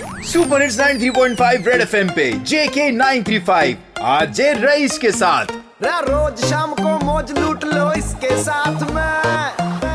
Super hits 93.5 red FM पे JK 935 RJ Raees के साथ। रोज शाम को मौज लूट लो इसके साथ में।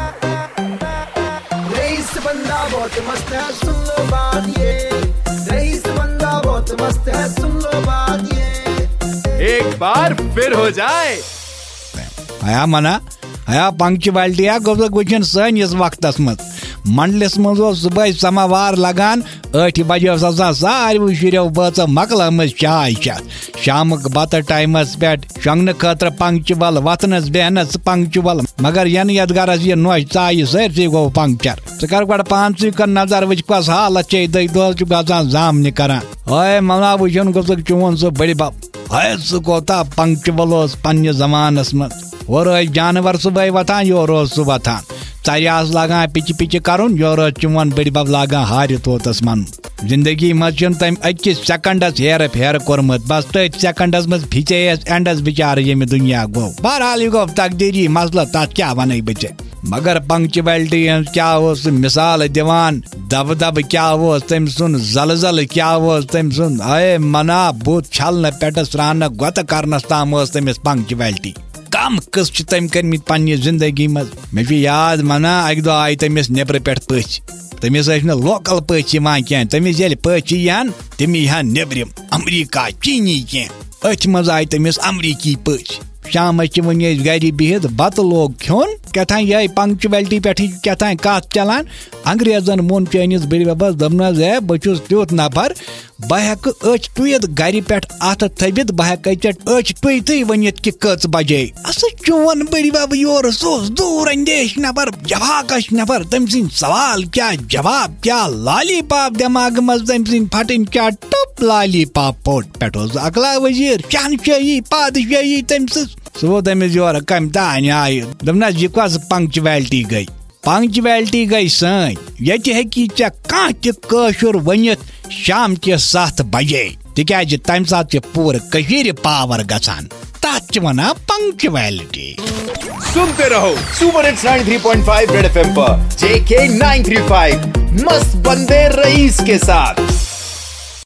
रईस बंदा बहुत मस्त है, सुन लो बात ये। रईस बंदा बहुत मस्त है, सुन लो बात ये। एक बार फिर हो जाए आया मना आया पंक्चुअलिटी गुजन सैनिस वक्तस मज मंडलिस मज सुबह समावार लगान 8 बजे सारे शुरो बच मकल चाय चत शाम बत टाइमस पे शंगन खतर पंक्चुअल वतनस बेहनस पंक्चुअल मगर यन यथ गरस यह नोच चाय सारे गो पंक्चर कर गो पान कर नजर वच कस हालत चे दह गजान जामन करान हाय मना वुन गुजर चोन सह बड़ बब हाय सह कोता पंक्चुअल पन्ने जमानस मज और जानवर सुबह वतान योर सह वतान चरियास लगान पिच पिच करुन योर चोन बड़ बब लगान हार तोतस मन जिंदगी मज तम अकिस सेकंडस हेर फेर कोर्मुत बस तथ सेकंडस मज फिचेस एंडस बिचार ये दुनिया गो बहरहाल यह गो तकदीरी मसला तथ क्या वन बचे मगर पंक्चुअलिटी क्या मिसाल दिवान दब दब क्या तम सुन जलजल क्या तम सुन आए मना बुत छलन पे स्रान गत करनस ताम तमिस पंक्चुअलिटी कम कस तम कर्मित पन्ने जिंदगी मज मे याद मना अक दो आय तमिस नेबर पे पच तमिस लोकल पच कह तमिस ये पच यान तम यान नेबरम अमरीका चीनी कह अथ मज आय तमिस अमरीकी पच शाम वन गर बिहित बत लोग खोन क्या ये पंक्चुअलिटी पे क्या कत चलान अंग्रेजन मोन चैनिस बड़ बबस दपन है बहुस तुत नफर बह हेक अच टुत गर पे अत थवित बह हेक अच टुत वनित कि कच बजे चोन बड़ बब योर सह दूर अंदेश नफर जवाकश नफर तम सिंद सवाल क्या जवाब क्या लाली पाप दिमाग मज तम सिंद फटन क्या टप लाली पाप पोट पे अकला वजीर शहनशाही पादशाही तम सो तमिस योर कम तान आय दपन यह कस पंक्चुअलिटी गई सन ये हेकी चे कह तशुर वनित शाम के 7 बजे तिकाज तम सात पूर पावर गसान तथ वना पंक्चुअलिटी। सुनते रहो सुपर हिट्स 93.5 रेड एफएम पर JK 935 मस्त बंदे रईस के साथ।